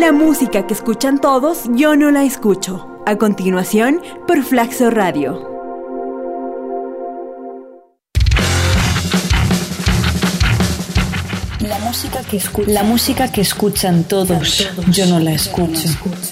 La música que escuchan todos, yo no la escucho. A continuación, por Flaxo Radio. La música que escuchan todos, yo no la escucho.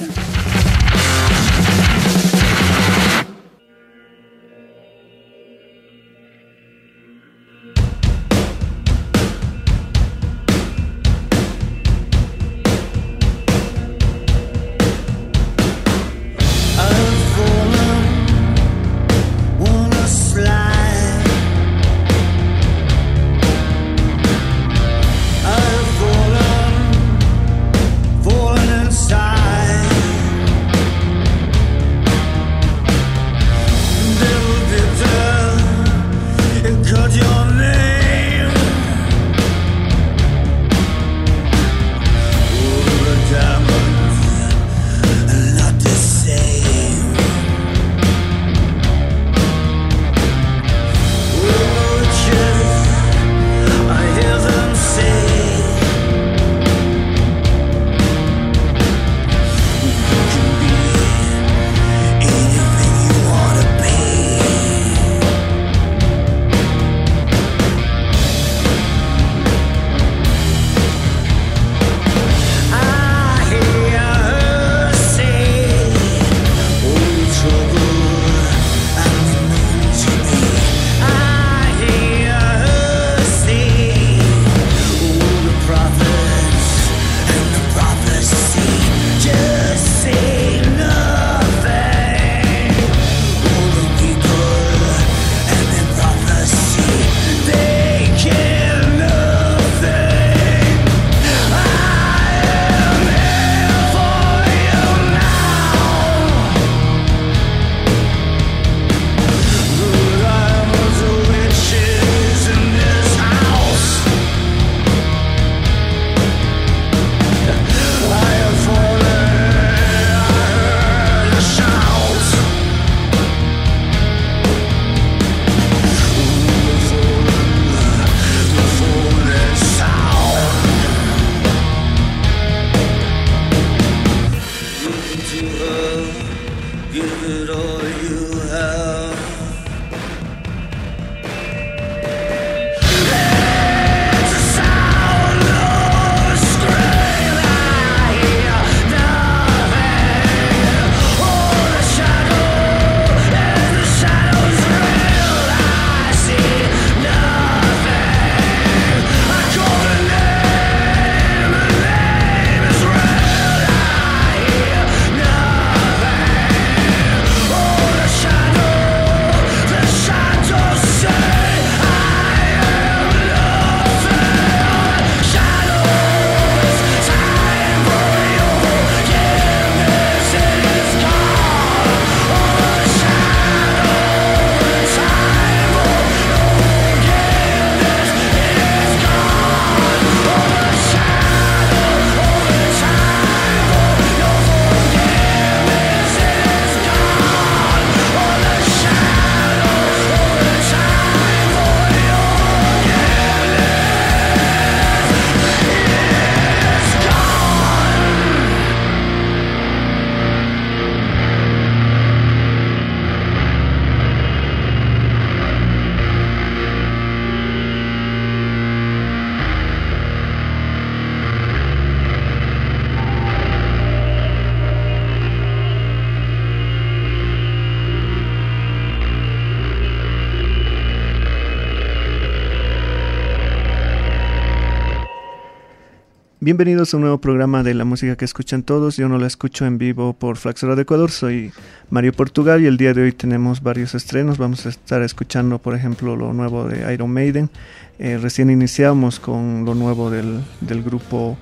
Bienvenidos a un nuevo programa de la música que escuchan todos. Yo no la escucho en vivo por Flaxo Radio Ecuador. Soy Mario Portugal y el día de hoy tenemos varios estrenos. Vamos a estar escuchando, por ejemplo, lo nuevo de Iron Maiden. Recién iniciamos con lo nuevo del grupo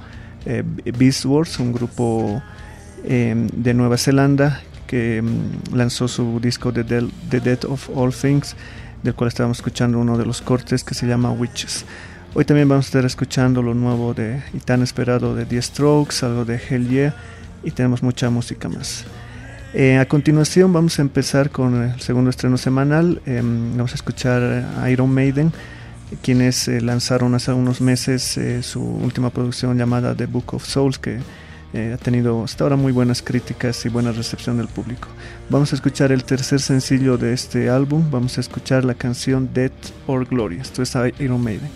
Beast Wars, un grupo de Nueva Zelanda que lanzó su disco The Death of All Things, del cual estábamos escuchando uno de los cortes que se llama Witches. Hoy también vamos a estar escuchando lo nuevo y tan esperado de The Strokes, algo de Hell Yeah, y tenemos mucha música más. A continuación vamos a empezar con el segundo estreno semanal. Vamos a escuchar a Iron Maiden, quienes lanzaron hace unos meses su última producción llamada The Book of Souls, que Ha tenido hasta ahora muy buenas críticas y buena recepción del público. Vamos a escuchar el tercer sencillo de este álbum. Vamos a escuchar la canción Death or Glory. Esto es Iron Maiden.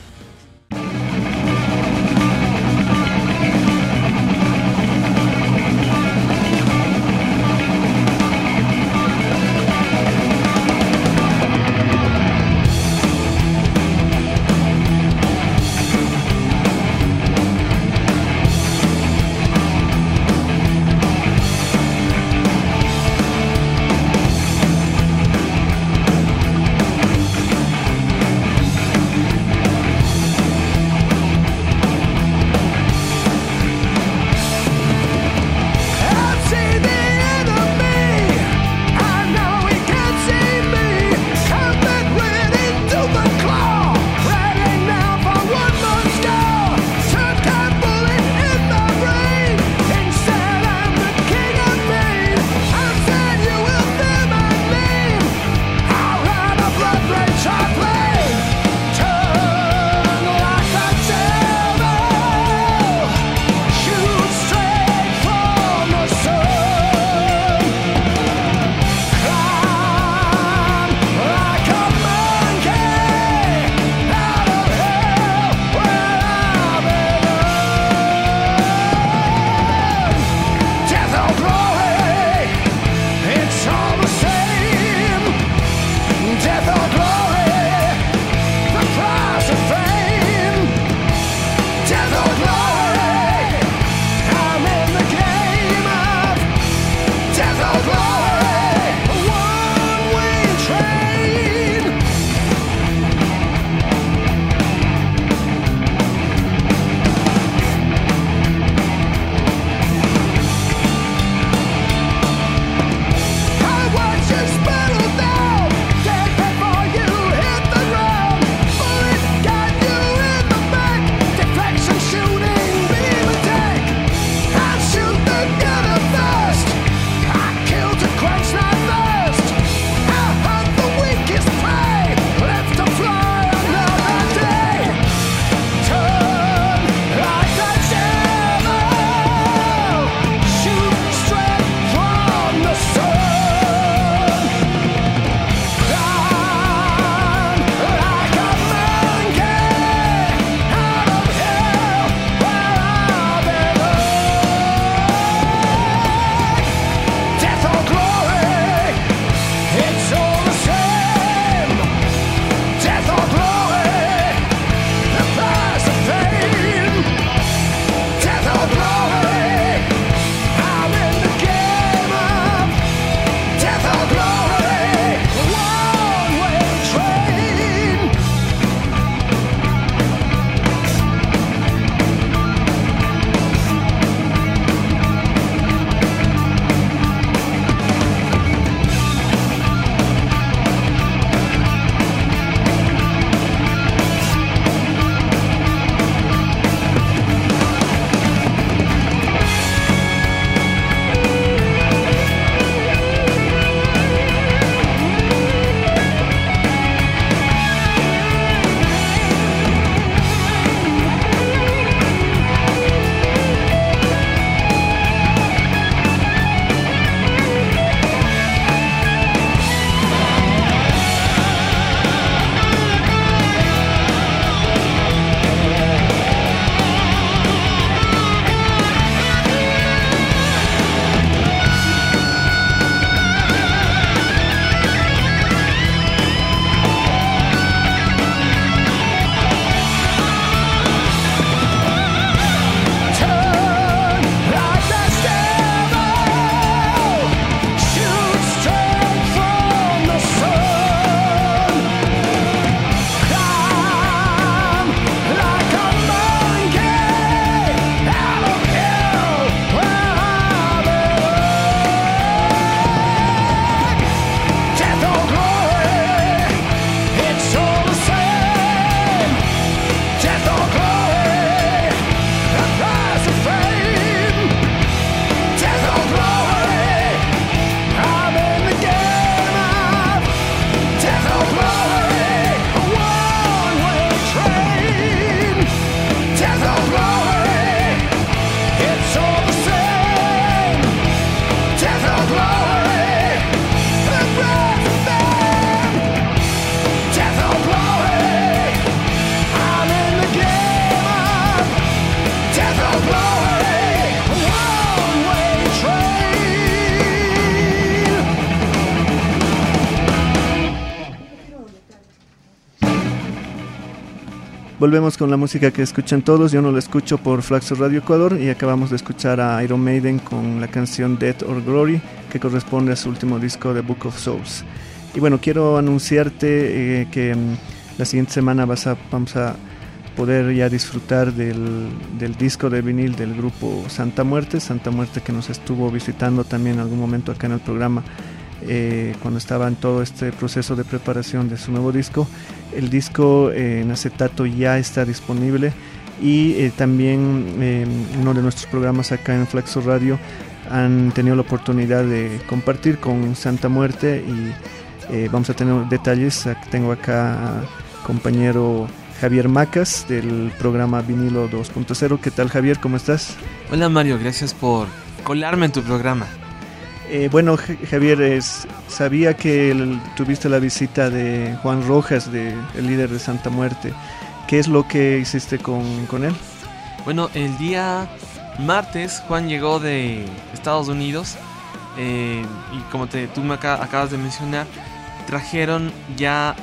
Volvemos con la música que escuchan todos. Yo no la escucho por Flaxo Radio Ecuador, y acabamos de escuchar a Iron Maiden con la canción Death or Glory, que corresponde a su último disco, The Book of Souls. Y bueno, quiero anunciarte que la siguiente semana vamos a poder ya disfrutar del disco de vinil del grupo Santa Muerte que nos estuvo visitando también en algún momento acá en el programa, cuando estaba en todo este proceso de preparación de su nuevo disco. El disco en acetato ya está disponible, y también uno de nuestros programas acá en Flaxo Radio han tenido la oportunidad de compartir con Santa Muerte, y vamos a tener detalles. Tengo acá a compañero Javier Macas del programa Vinilo 2.0. ¿Qué tal, Javier? ¿Cómo estás? Hola, Mario, gracias por colarme en tu programa. Bueno, Javier, sabía que tuviste la visita de Juan Rojas, el líder de Santa Muerte. ¿Qué es lo que hiciste con él? Bueno, el día martes Juan llegó de Estados Unidos, y como tú me acabas de mencionar, trajeron ya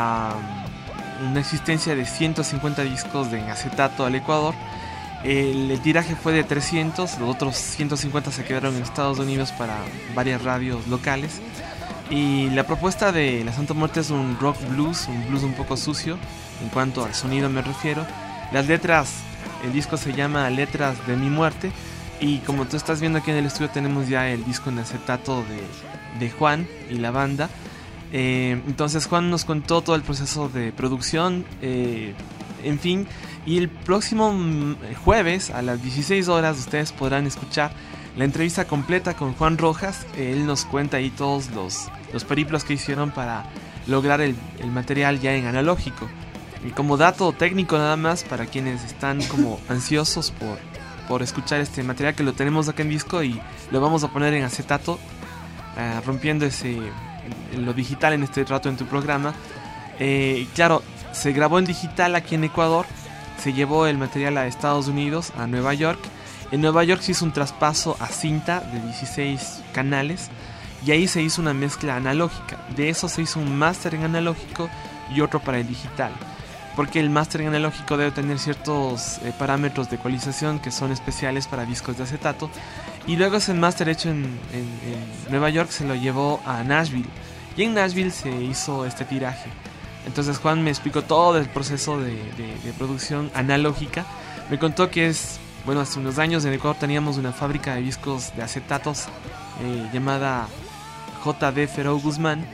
una existencia de 150 discos de acetato al Ecuador. El tiraje fue de 300, los otros 150 se quedaron en Estados Unidos para varias radios locales. Y la propuesta de la Santa Muerte es un rock blues, un blues un poco sucio, en cuanto al sonido me refiero. Las letras, el disco se llama Letras de mi Muerte, y como tú estás viendo aquí en el estudio tenemos ya el disco en acetato de Juan y la banda. Entonces Juan nos contó todo el proceso de producción, en fin. Y el próximo jueves a las 16 horas ustedes podrán escuchar la entrevista completa con Juan Rojas. Él nos cuenta ahí todos los periplos que hicieron para lograr el material ya en analógico. Y como dato técnico nada más, para quienes están como ansiosos por escuchar este material, que lo tenemos acá en disco y lo vamos a poner en acetato, rompiendo lo digital en este rato en tu programa. Claro, se grabó en digital aquí en Ecuador. Se llevó el material a Estados Unidos, a Nueva York. En Nueva York se hizo un traspaso a cinta de 16 canales, y ahí se hizo una mezcla analógica. De eso se hizo un mastering analógico y otro para el digital, porque el mastering analógico debe tener ciertos parámetros de ecualización que son especiales para discos de acetato. Y luego ese master hecho en Nueva York se lo llevó a Nashville, y en Nashville se hizo este tiraje. Entonces Juan me explicó todo el proceso de producción analógica. Me contó que hace unos años en Ecuador teníamos una fábrica de discos de acetatos llamada JD Ferro Guzmán,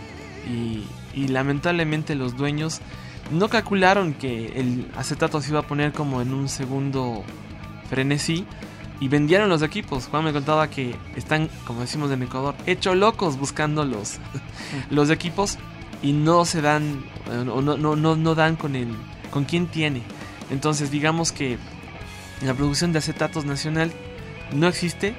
y lamentablemente los dueños no calcularon que el acetato se iba a poner como en un segundo frenesí, y vendieron los equipos. Juan me contaba que están, como decimos en Ecuador, hecho locos buscando los equipos, y no se dan, o no dan con quien tiene. Entonces digamos que la producción de acetatos nacional no existe.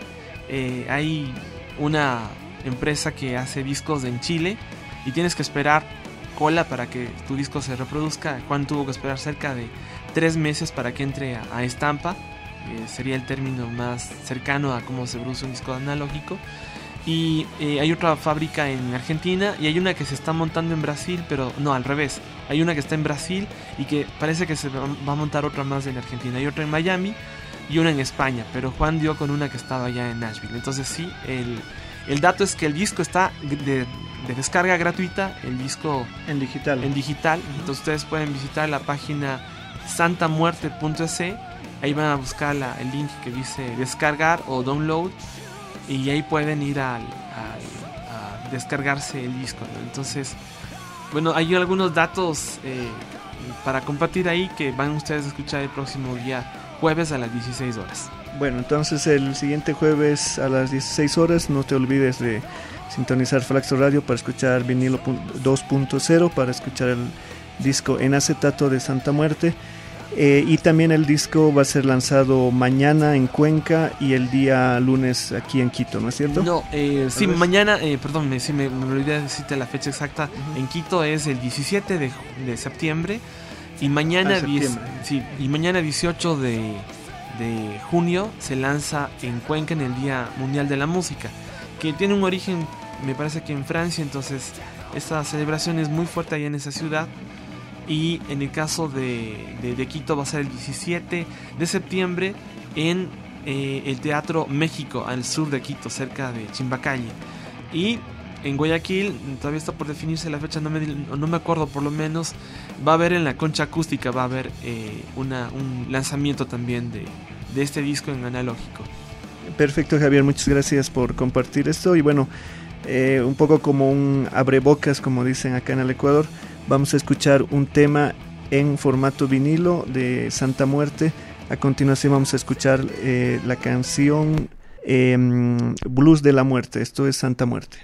Hay una empresa que hace discos en Chile, y tienes que esperar cola para que tu disco se reproduzca. Juan tuvo que esperar cerca de 3 meses para que entre a estampa. Sería el término más cercano a cómo se produce un disco analógico. Y hay otra fábrica en Argentina, y hay una que se está montando en Brasil, pero no, al revés. Hay una que está en Brasil, y que parece que se va a montar otra más en Argentina. Hay otra en Miami y una en España, pero Juan dio con una que estaba ya en Nashville. Entonces sí, el dato es que el disco está de descarga gratuita, el disco en digital. Entonces ustedes pueden visitar la página santamuerte.es. Ahí van a buscar el link que dice descargar o download, y ahí pueden ir a descargarse el disco, ¿no? Entonces, bueno, hay algunos datos para compartir ahí que van ustedes a escuchar el próximo día jueves a las 16 horas. Bueno, entonces el siguiente jueves a las 16 horas no te olvides de sintonizar Flaxo Radio para escuchar Vinilo 2.0, para escuchar el disco en acetato de Santa Muerte. Y también el disco va a ser lanzado mañana en Cuenca y el día lunes aquí en Quito, ¿no es cierto? No, sí, mañana, perdón, me olvidé de decirte la fecha exacta. En Quito es el 17 de septiembre, y mañana, mañana 18 de junio se lanza en Cuenca, en el Día Mundial de la Música, que tiene un origen, me parece que en Francia. Entonces esta celebración es muy fuerte allá en esa ciudad. y en el caso de Quito va a ser el 17 de septiembre en el Teatro México, al sur de Quito, cerca de Chimbacalle. Y en Guayaquil todavía está por definirse la fecha, no me acuerdo, por lo menos va a haber en la Concha Acústica, va a haber un lanzamiento también de este disco en analógico. Perfecto, Javier, muchas gracias por compartir esto. Y bueno, un poco como un abrebocas, como dicen acá en el Ecuador, vamos a escuchar un tema en formato vinilo de Santa Muerte. A continuación vamos a escuchar la canción Blues de la Muerte. Esto es Santa Muerte.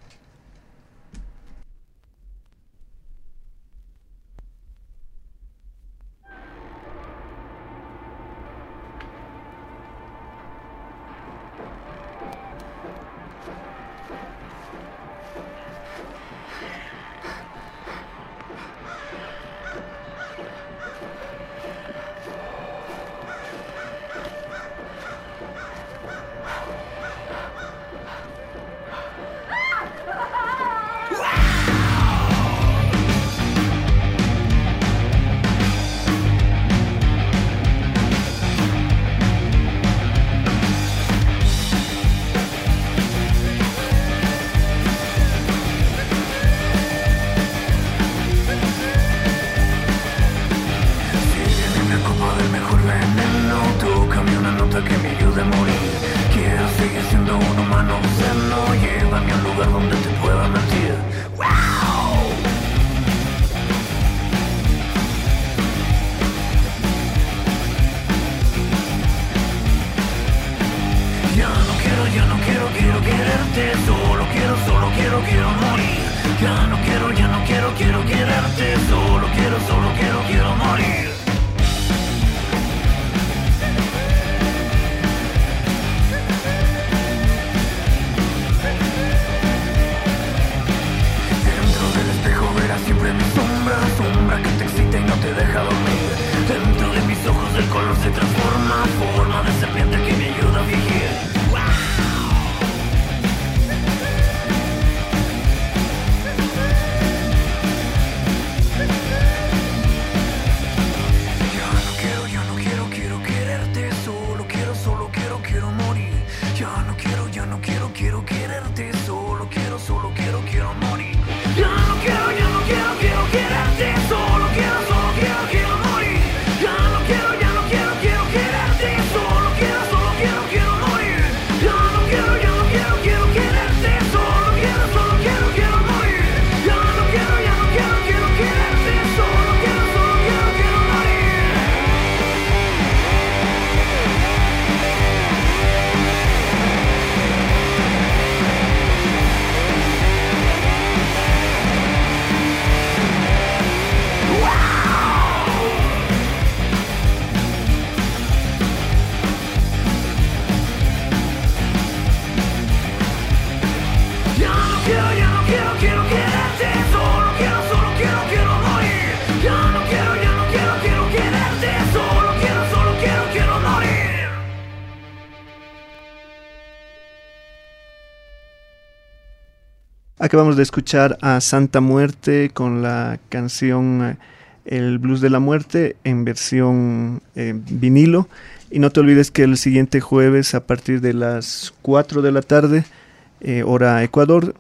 Acabamos de escuchar a Santa Muerte con la canción El Blues de la Muerte en versión vinilo. Y no te olvides que el siguiente jueves a partir de las 4 de la tarde, hora Ecuador,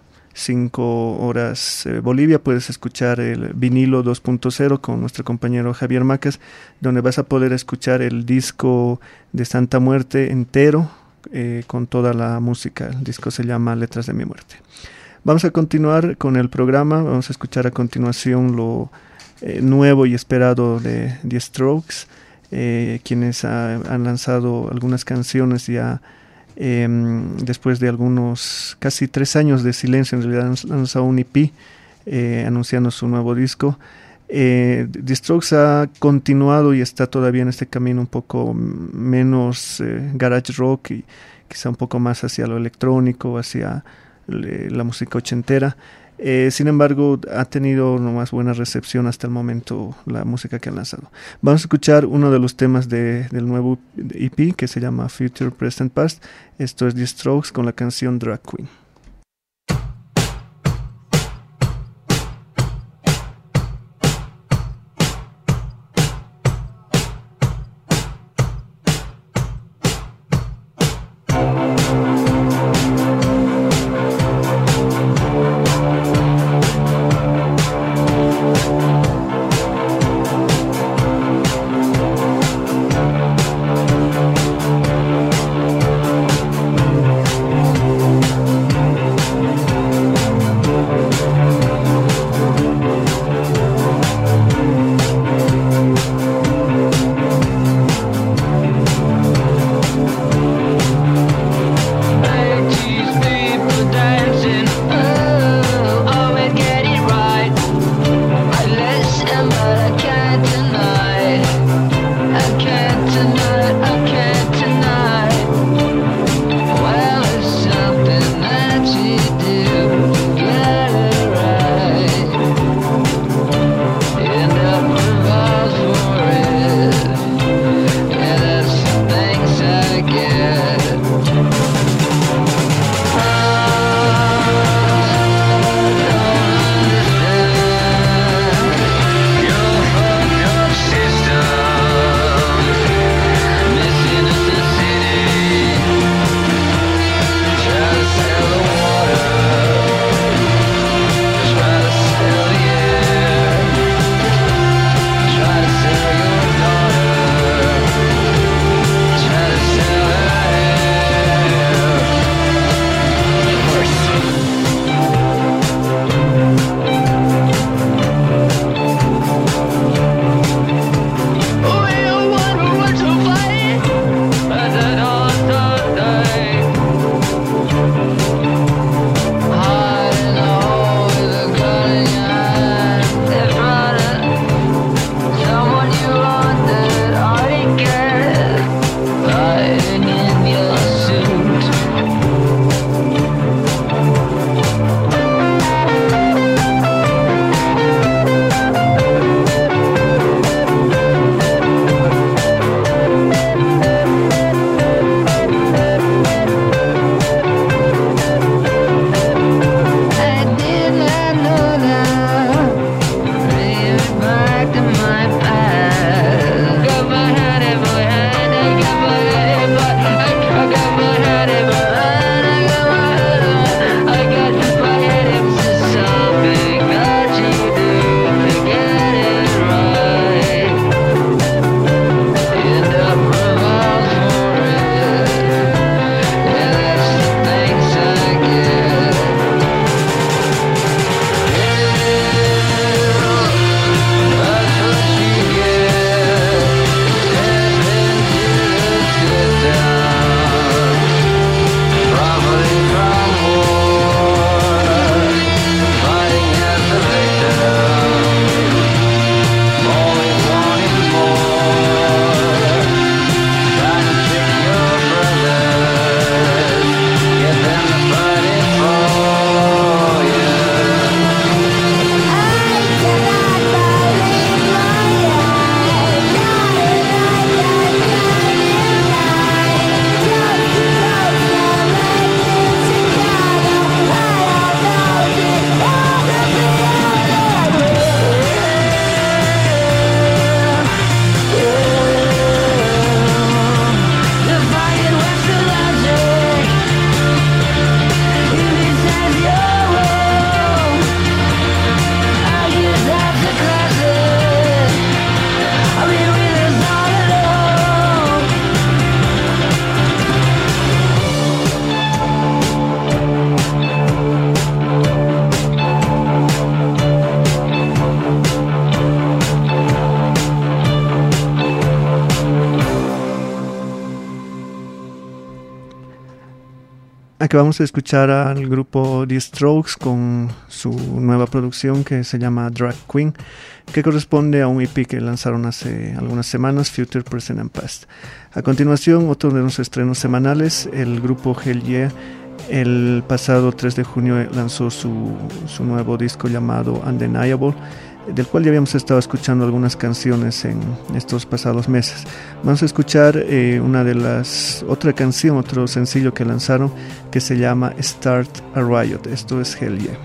5 horas Bolivia, puedes escuchar el vinilo 2.0 con nuestro compañero Javier Macas, donde vas a poder escuchar el disco de Santa Muerte entero con toda la música. El disco se llama Letras de mi Muerte. Vamos a continuar con el programa. Vamos a escuchar a continuación lo nuevo y esperado de The Strokes, quienes han lanzado algunas canciones ya después de casi 3 años de silencio. En realidad han lanzado un EP anunciando su nuevo disco. The Strokes ha continuado y está todavía en este camino un poco menos garage rock y quizá un poco más hacia lo electrónico, hacia la música ochentera. Sin embargo, ha tenido una más buena recepción hasta el momento la música que han lanzado. Vamos a escuchar uno de los temas del nuevo EP que se llama Future, Present, Past. Esto es The Strokes con la canción Drag Queen. Acabamos de escuchar al grupo The Strokes con su nueva producción que se llama Drag Queen, que corresponde a un EP que lanzaron hace algunas semanas, Future, Present and Past. A continuación, otro de los estrenos semanales, el grupo Hell Yeah, el pasado 3 de junio lanzó su nuevo disco llamado Undeniable, del cual ya habíamos estado escuchando algunas canciones en estos pasados meses. Vamos a escuchar otra canción, otro sencillo que lanzaron que se llama Start a Riot. Esto es Hell Yeah.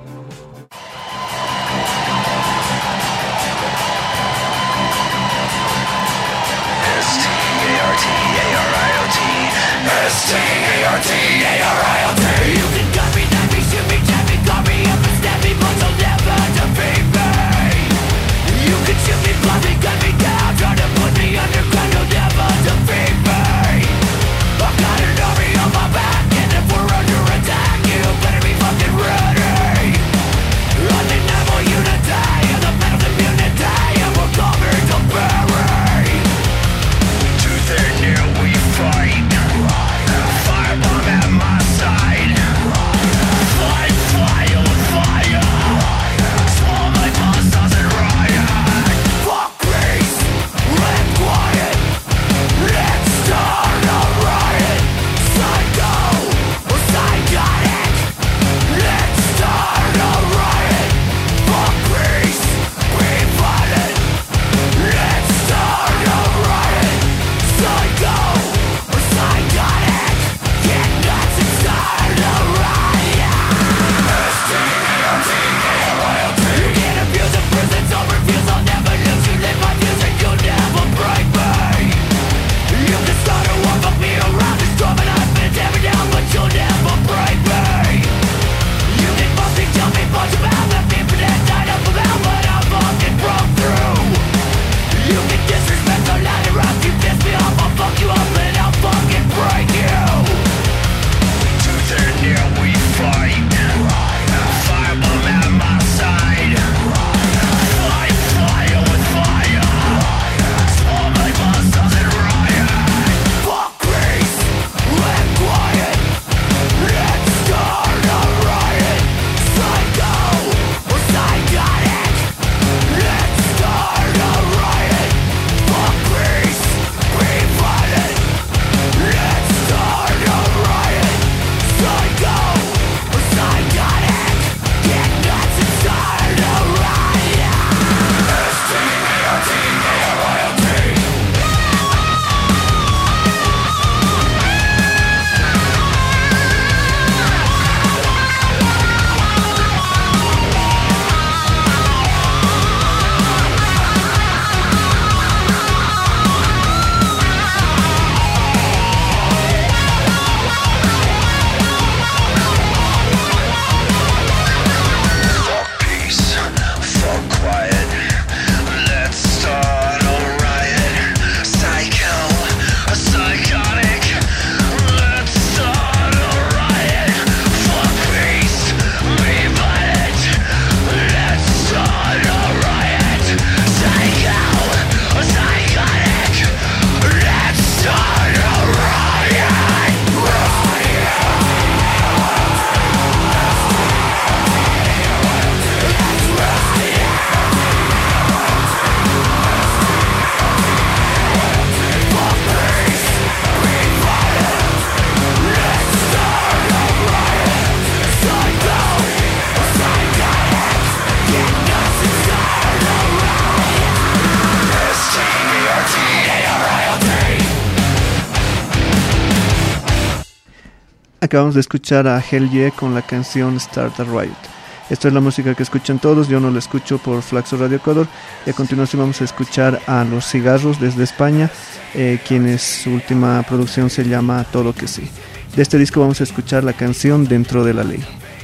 Acabamos de escuchar a Hell Yeah con la canción Start a Riot. Esto es la música que escuchan todos, yo no la escucho por Flaxo Radio Ecuador. Y a continuación vamos a escuchar a Los Cigarros desde España, quienes su última producción se llama Todo Que Sí. De este disco vamos a escuchar la canción Dentro de la Ley.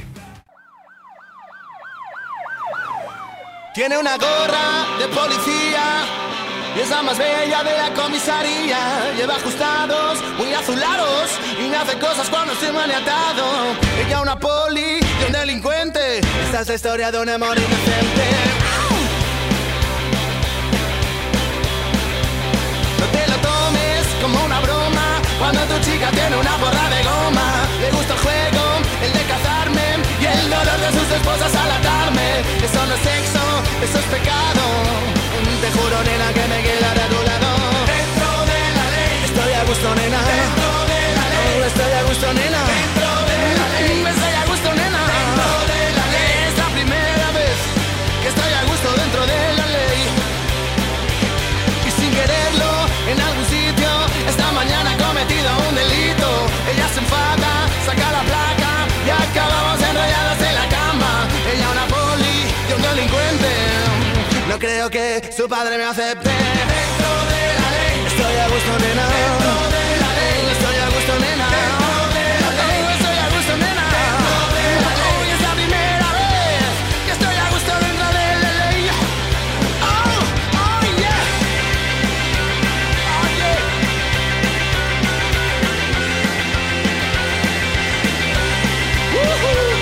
Tiene una gorra de policía y es la más bella de la comisaría. Lleva ajustados, muy azulados, y me hace cosas cuando estoy maniatado. Ella una poli y un delincuente. Esta es la historia de un amor inocente. No te lo tomes como una broma cuando tu chica tiene una borra de goma. Le gusta el tu padre me acepte. Dentro de la ley, estoy a gusto, nena. Dentro de la ley, estoy a gusto, nena. Dentro de la ley, estoy a gusto, nena. Dentro de la ley, es la primera vez que estoy a gusto dentro de la ley. Oh, oh yeah. Oh yeah. Woohoo.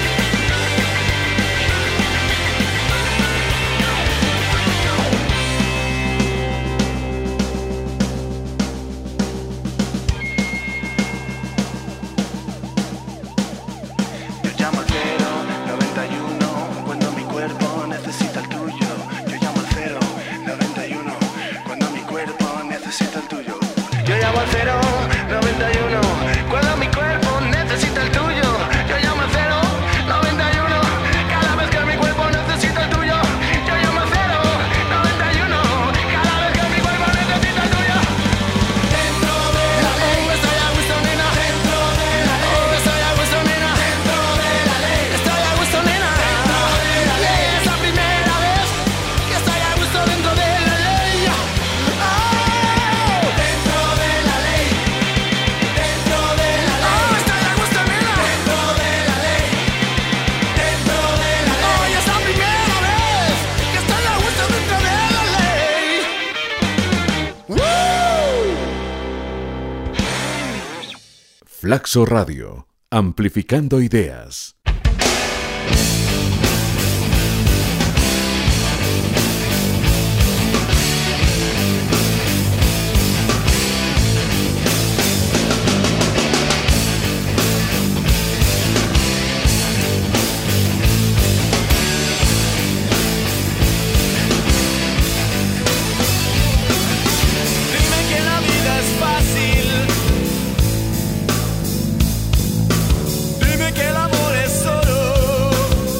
Flaxo Radio, amplificando ideas. Dime que el amor es solo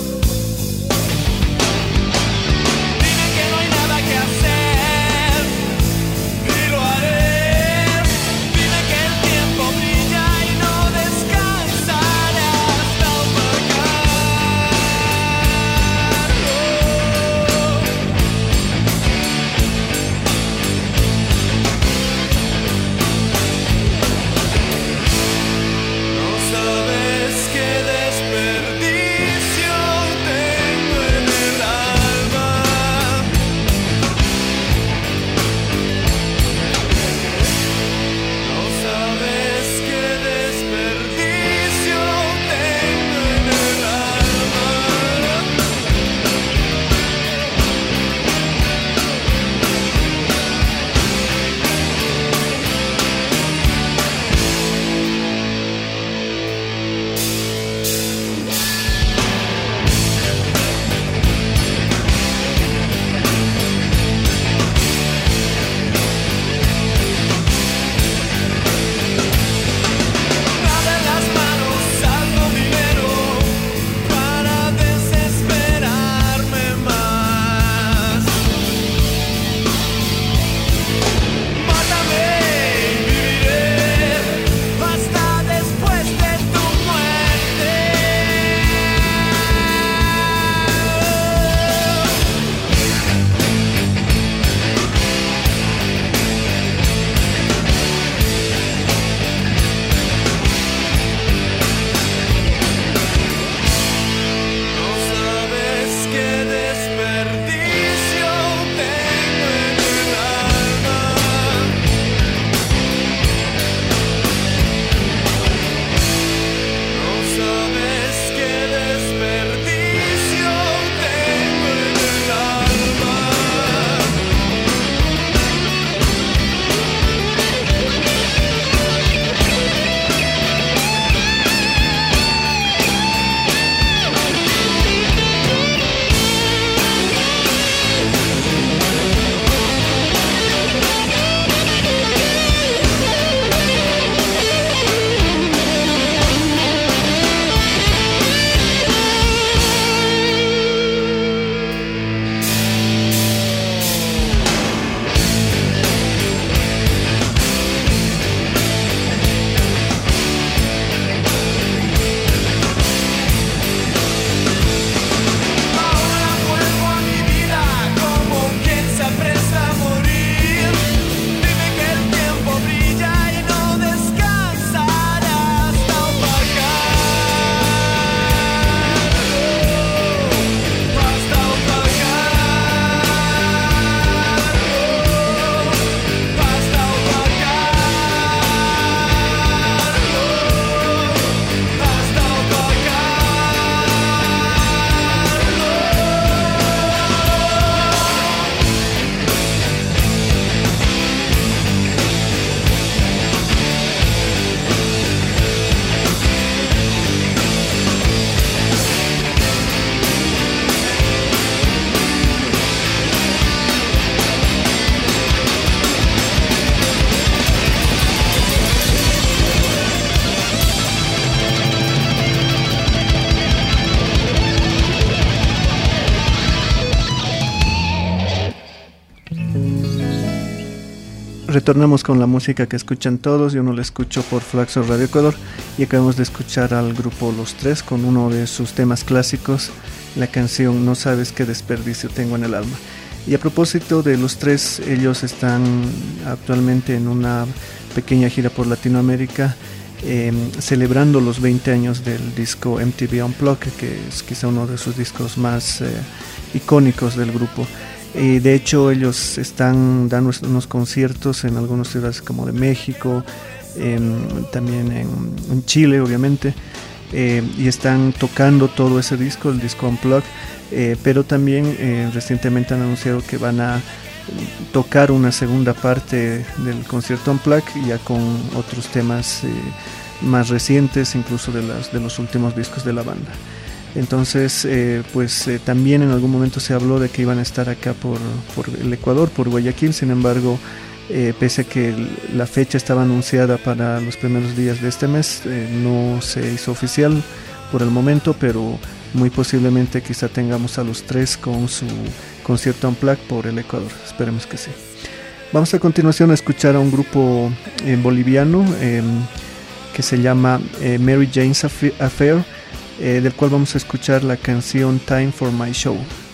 Retornamos con la música que escuchan todos. Yo no la escucho por Flaxo Radio Ecuador, y acabamos de escuchar al grupo Los Tres con uno de sus temas clásicos, la canción No sabes qué desperdicio tengo en el alma. Y a propósito de Los Tres, ellos están actualmente en una pequeña gira por Latinoamérica, celebrando los 20 años del disco MTV Unplugged, que es quizá uno de sus discos más icónicos del grupo. De hecho, ellos están dando unos conciertos en algunas ciudades como de México, también en Chile, obviamente, y están tocando todo ese disco, el disco Unplugged, pero también recientemente han anunciado que van a tocar una segunda parte del concierto Unplugged, ya con otros temas más recientes, incluso de los últimos discos de la banda. Entonces, también en algún momento se habló de que iban a estar acá por el Ecuador, por Guayaquil. Sin embargo, pese a que la fecha estaba anunciada para los primeros días de este mes, no se hizo oficial por el momento, pero muy posiblemente quizá tengamos a Los Tres con su concierto Unplugged por el Ecuador. Esperemos que sí. Vamos a continuación a escuchar a un grupo boliviano que se llama Mary Jane's Affair, del cual vamos a escuchar la canción Time for My Show.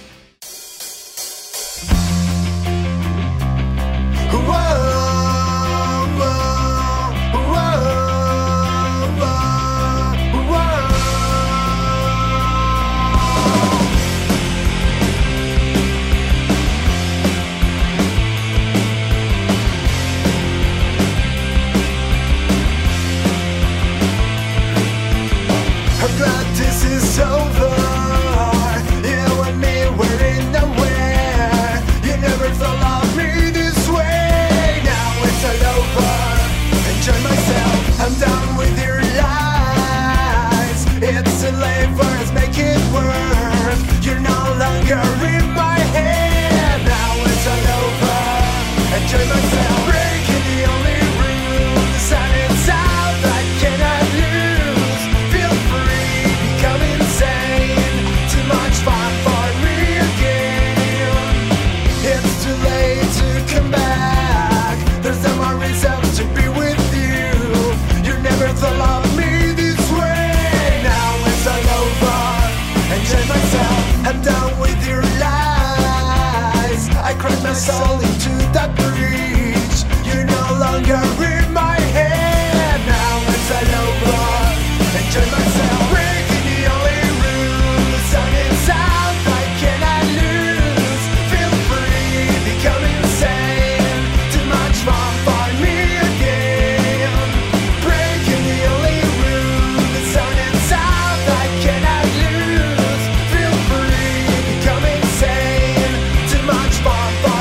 Soul into the breach. You're no longer in my head. Now it's all over. Enjoy myself. Breaking the only rules. Sun and sound I cannot lose. Feel free, become insane. Too much fun, find me again. Breaking the only rules. Sun and sound I cannot lose. Feel free, become insane. Too much fun.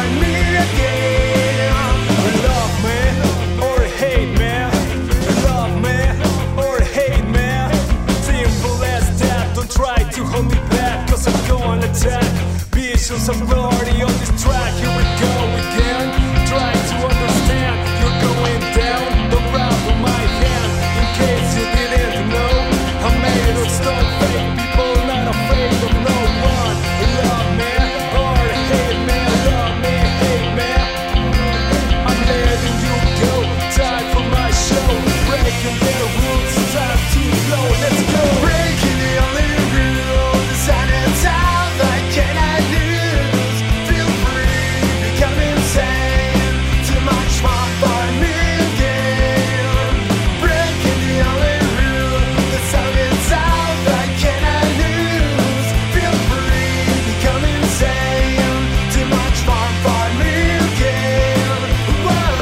Visions of glory on this track. Here we go again. Trying to understand. You're going down the route with my hand. In case you didn't know, I'm made of stone fake people, not afraid of no one. Love me or hate me. Love me, hate me. I'm letting you go. Time for my show. Breaking the rules. Time to flow. Let's go. Breaking the only rule. The sun and sound I cannot lose. Feel free, become insane. Too much fun for me again. Breaking the only rule. The sun and sound I cannot lose. Feel free, become insane. Too much fun for me again. Whoa.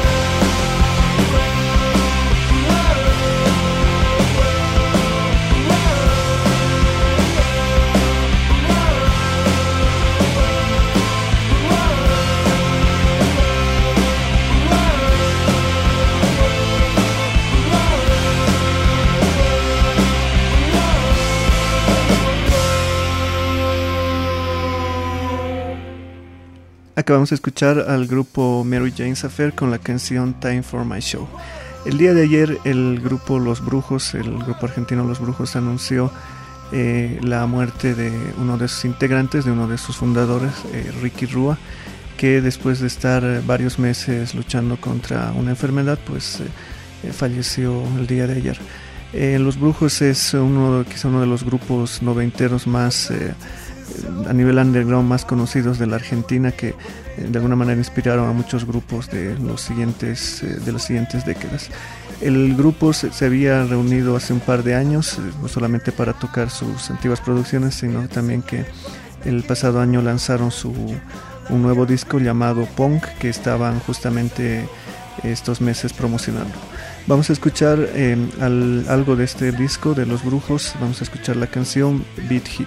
Acabamos de escuchar al grupo Mary Jane's Affair con la canción Time for My Show. El día de ayer el grupo Los Brujos, el grupo argentino Los Brujos, anunció la muerte de uno de sus integrantes, de uno de sus fundadores, Ricky Rúa. que después de estar varios meses luchando contra una enfermedad, pues falleció el día de ayer. Los Brujos es quizá uno de los grupos noventeros más a nivel underground más conocidos de la Argentina, que de alguna manera inspiraron a muchos grupos de las siguientes décadas. El grupo se había reunido hace un par de años, no solamente para tocar sus antiguas producciones, sino también que el pasado año lanzaron un nuevo disco llamado Punk, que estaban justamente estos meses promocionando. Vamos a escuchar algo de este disco de Los Brujos. Vamos a escuchar la canción Beat Hit.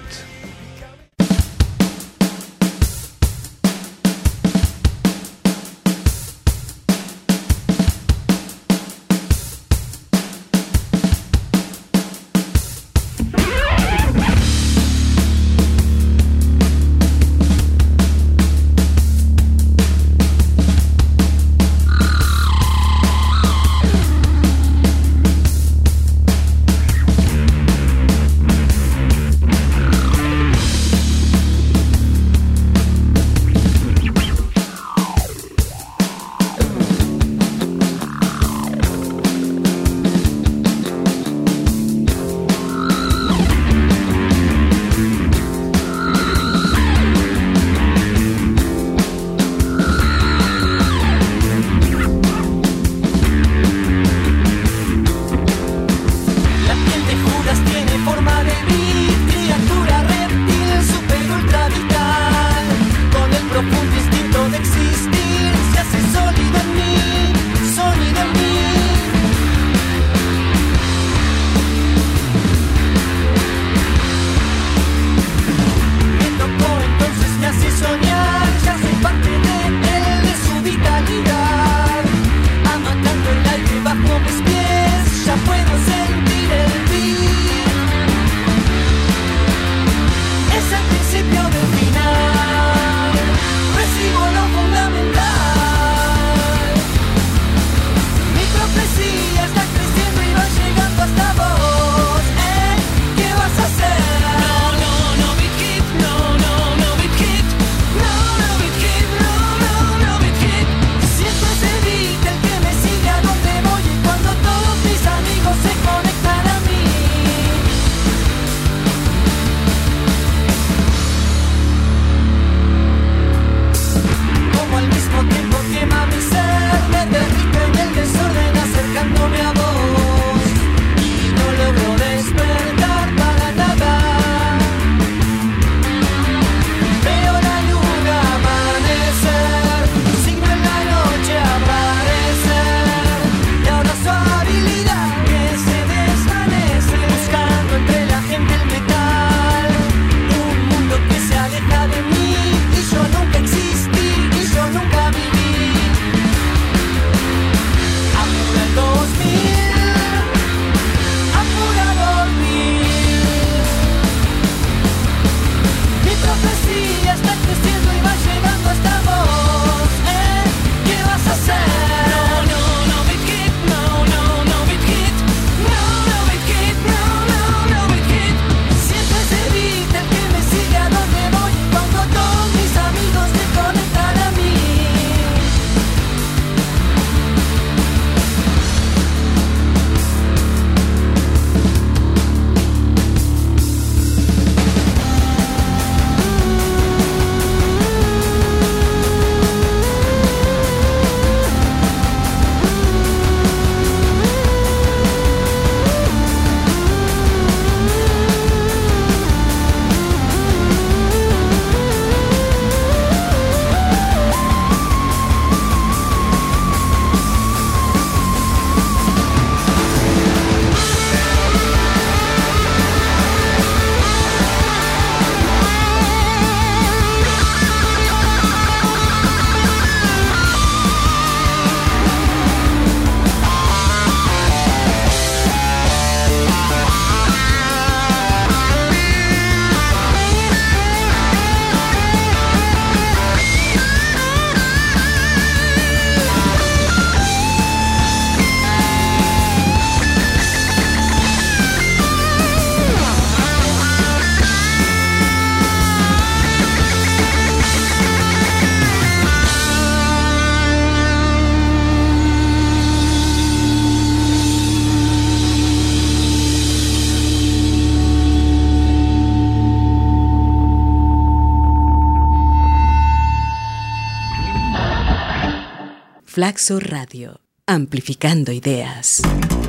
Flaxo Radio, amplificando ideas.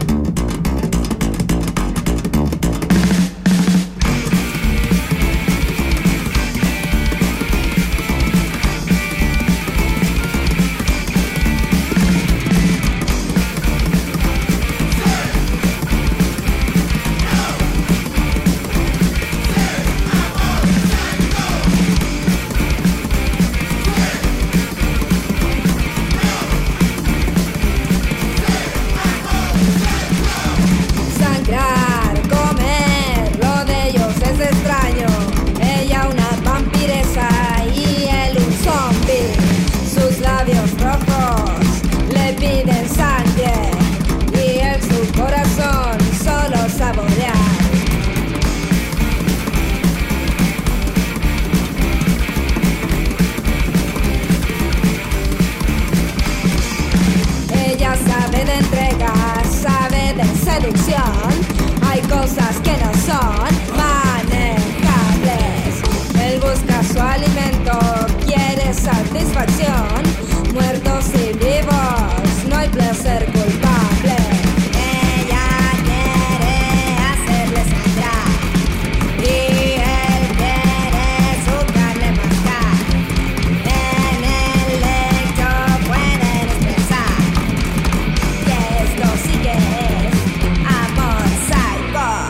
Hay cosas que no son manejables. Él busca su alimento, quiere satisfacción. Muertos y vivos, no hay placer culpable. Ella quiere hacerle sangrar y él quiere su carne mascar. En el lecho pueden expresar que esto sí que es amor psycho.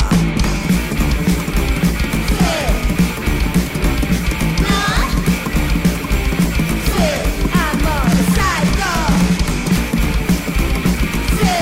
Sí. ¿No? Sí, amor psycho. Sí.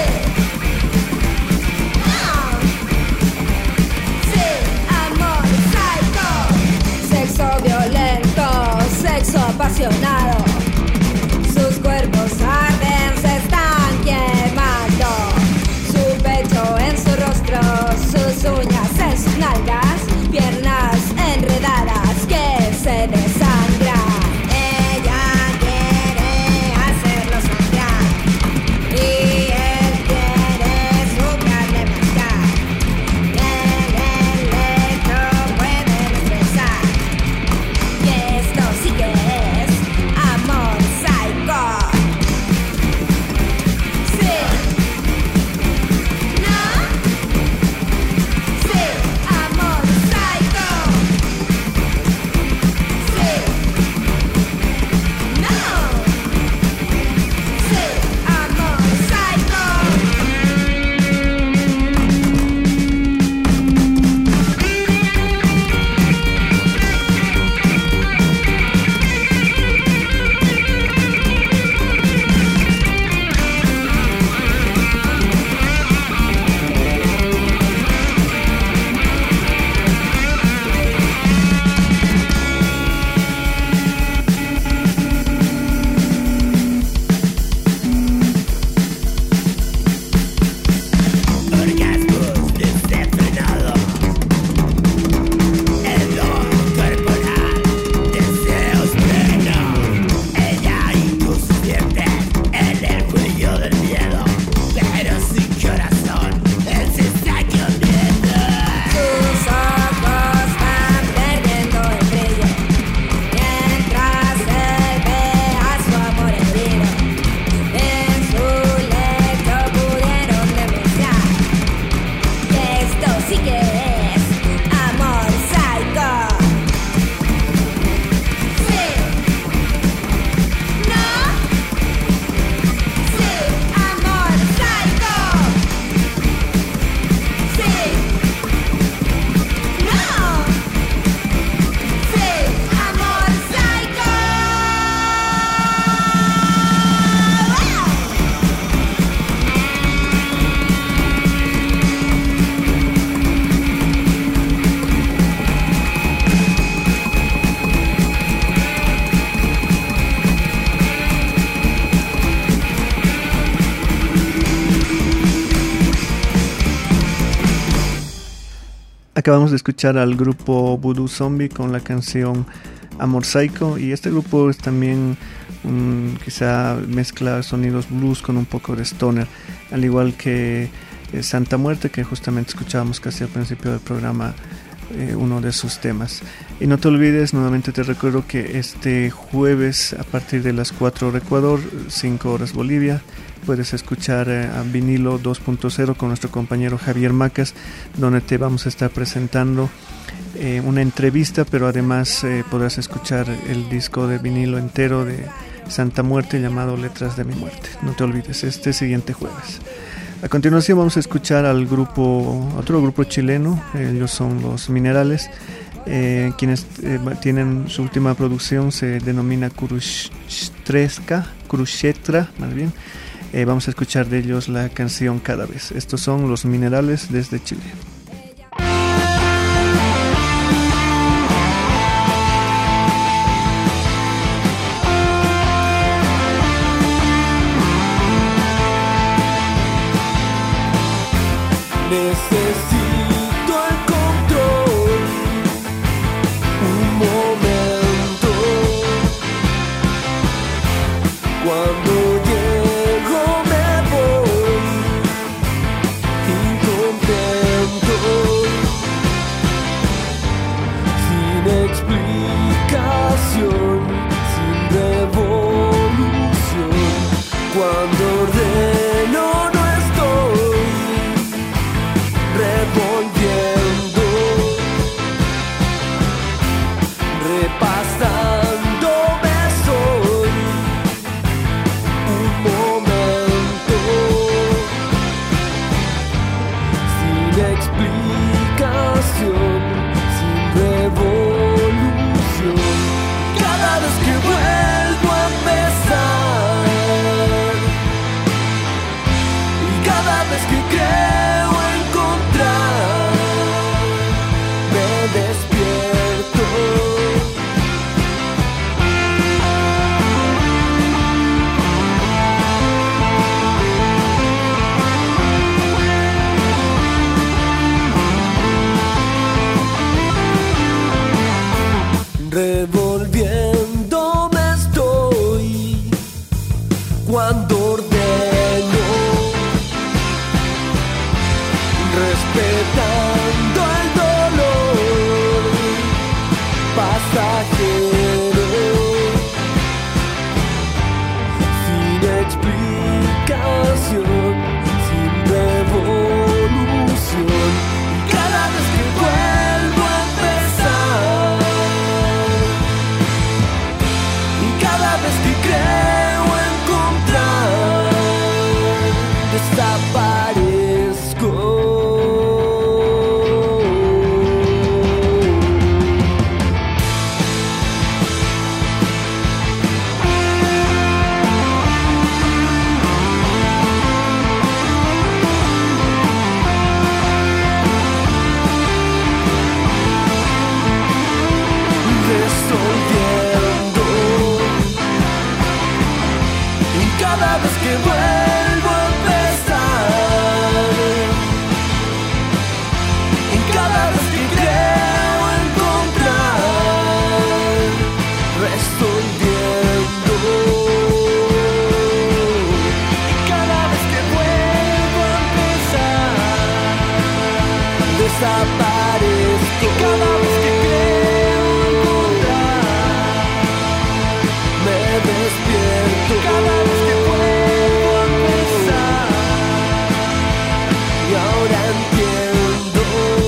No. Sí, amor psycho. Sexo violento, sexo apasionado. Sus cuerpos arden, se están quemando. Su pecho en su rostro, sus uñas en sus nalgas, piernas enredadas que se desangran. Ella quiere hacerlo sangrar y él quiere su carne mascar. En el lecho pueden expresar que esto sí que es amor psycho. Sí. ¿No? Sí, amor psycho. Sí. ¿No? Sí, amor psycho. Orgasmos desenfrenados, hedor corporal, deseos plenos. Ella inconsciente en el cuello del miedo, pero sin corazón, él se está comiendo. Sus ojos van perdiendo el brillo, mientras él ve a su amor herido. En su lecho pudieron denunciar que esto sí que es amor psycho. Sí. ¿No? Sí, amor psycho. Sí. ¿No? Sí, amor psycho. Acabamos de escuchar al grupo Voodoo Zombie con la canción Amor Psycho, y este grupo es también quizá mezcla sonidos blues con un poco de stoner, al igual que Santa Muerte, que justamente escuchábamos casi al principio del programa uno de sus temas. Y no te olvides, nuevamente te recuerdo que este jueves a partir de las 4 horas Ecuador, 5 horas Bolivia, puedes escuchar a Vinilo 2.0 con nuestro compañero Javier Macas, donde te vamos a estar presentando una entrevista, pero además podrás escuchar el disco de vinilo entero de Santa Muerte llamado Letras de mi Muerte. No te olvides, este siguiente jueves. A continuación vamos a escuchar al otro grupo chileno, ellos son Los Minerales, quienes tienen su última producción, se denomina Kurushetra, más bien. Vamos a escuchar de ellos la canción Cada Vez. Estos son Los Minerales desde Chile. Necesito el control, un momento. Cuando llego me voy incontento, sin explicación, sin revolución. Cuando ordeno no estoy revolviendo, repasándome soy un momento, sin explicación, sin revolución. Cada vez que vuelvo a empezar y cada vez que creo me despierto. Revolviéndome estoy cuando ordeno, respetando el dolor pasajero, sin explicación, sin revolución. Y cada vez que vuelvo a empezar, y cada vez que creo encontrar, desaparezco. Resolviendo, y cada vez que vuelvo a empezar, y cada vez que creo encontrar, resolviendo, y cada vez que vuelvo a empezar, desaparezco. Y cada vez que creo me despierto, cada vez que vuelvo a empezar, y ahora entiendo.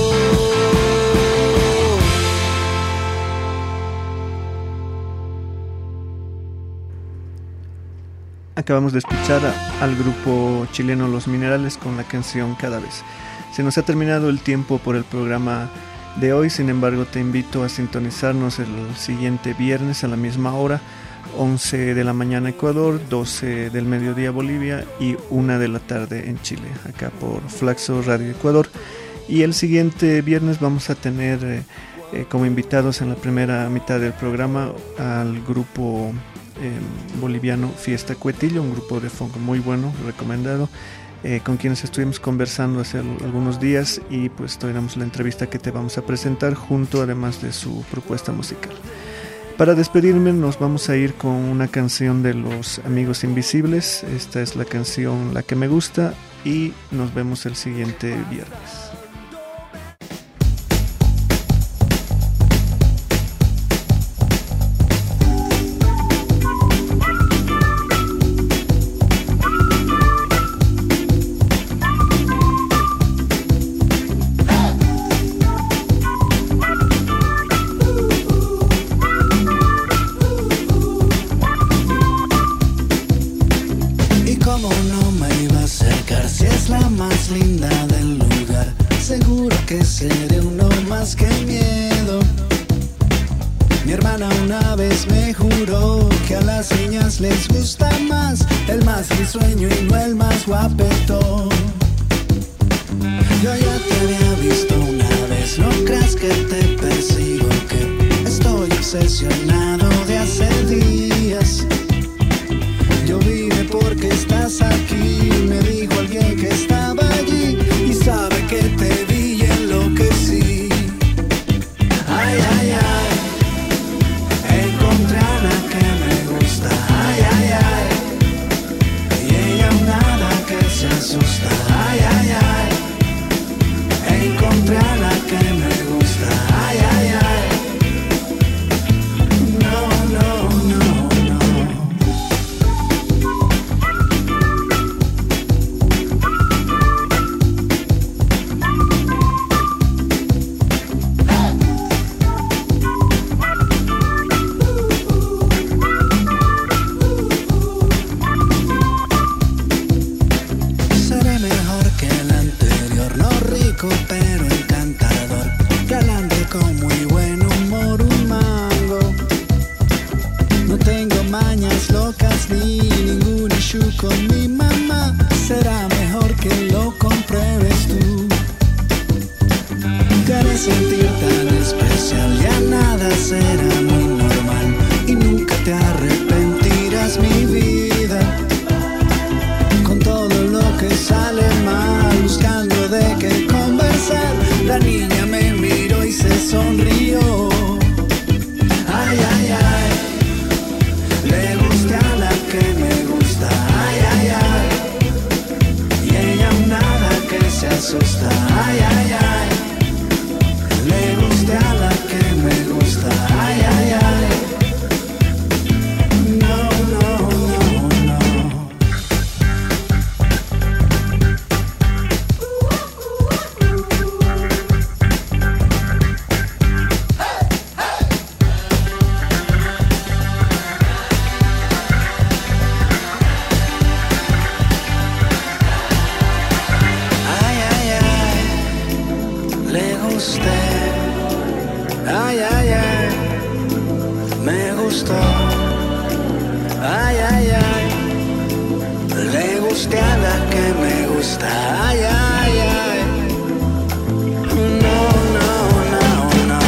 Acabamos de escuchar al grupo chileno Los Minerales con la canción Cada Vez. Se nos ha terminado el tiempo por el programa de hoy, sin embargo te invito a sintonizarnos el siguiente viernes a la misma hora, 11 de la mañana Ecuador, 12 del mediodía Bolivia y 1 de la tarde en Chile, acá por Flaxo Radio Ecuador. Y el siguiente viernes vamos a tener como invitados en la primera mitad del programa al grupo boliviano Fiesta Cuetillo, un grupo de funk muy bueno, recomendado, con quienes estuvimos conversando hace algunos días y pues tenemos la entrevista que te vamos a presentar junto además de su propuesta musical. Para despedirme nos vamos a ir con una canción de Los Amigos Invisibles. Esta es la canción La que me gusta y nos vemos el siguiente viernes. de uno más que miedo. Mi hermana una vez me juró que a las niñas les gusta más el más risueño y no el más guapetón. Yo ya te había visto una vez, no creas que te persigo, que estoy obsesionado de hace días. Yo vine porque estás aquí, me dijo alguien que estaba allí y sabe que te vi y enloquecí. Ay, ay, ay, encontré a la que me gusta. Ay, ay, ay, y ella nada que se asusta. Ay, ay, ay, encontré a la que me gusta. Ay, ay, ay, no, no, no, no. Seré mejor que el anterior, no rico pero encantador, galante con muy buen humor, un mango. No tengo mañas locas ni ningún issue con mi mamá. Será mejor que lo compruebes tú. Te haré sentir tan especial, ya nada será muy normal y nunca te arrepentirás, mi vida. Con todo lo que sale mal, buscando de qué conversar, la niña me miró y se sonrió. Ay, ay, ay, le gusta a la que me gusta. Ay, ay, ay, y ella nada que se asusta. Ay, ay, ay, le gusta a la que me gusta. Ay, ay, ay, no, no, no, no. Ay, ay, ay, le gusté. Ay, ay, ay, me gustó. Ay, ay, ay, le gusté a la que me gusta. Ay, ay, ay, no, no, no, no.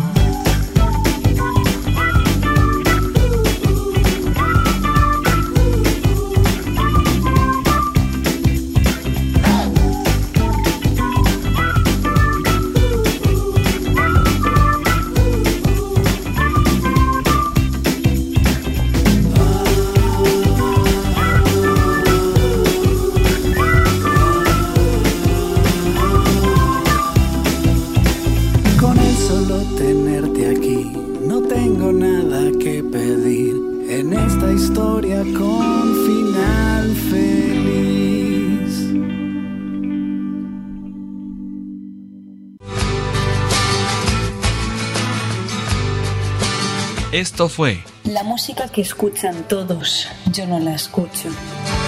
Con el solo tenerte aquí, no tengo nada que pedir en esta historia con final feliz. Esto fue La música que escuchan todos, yo no la escucho.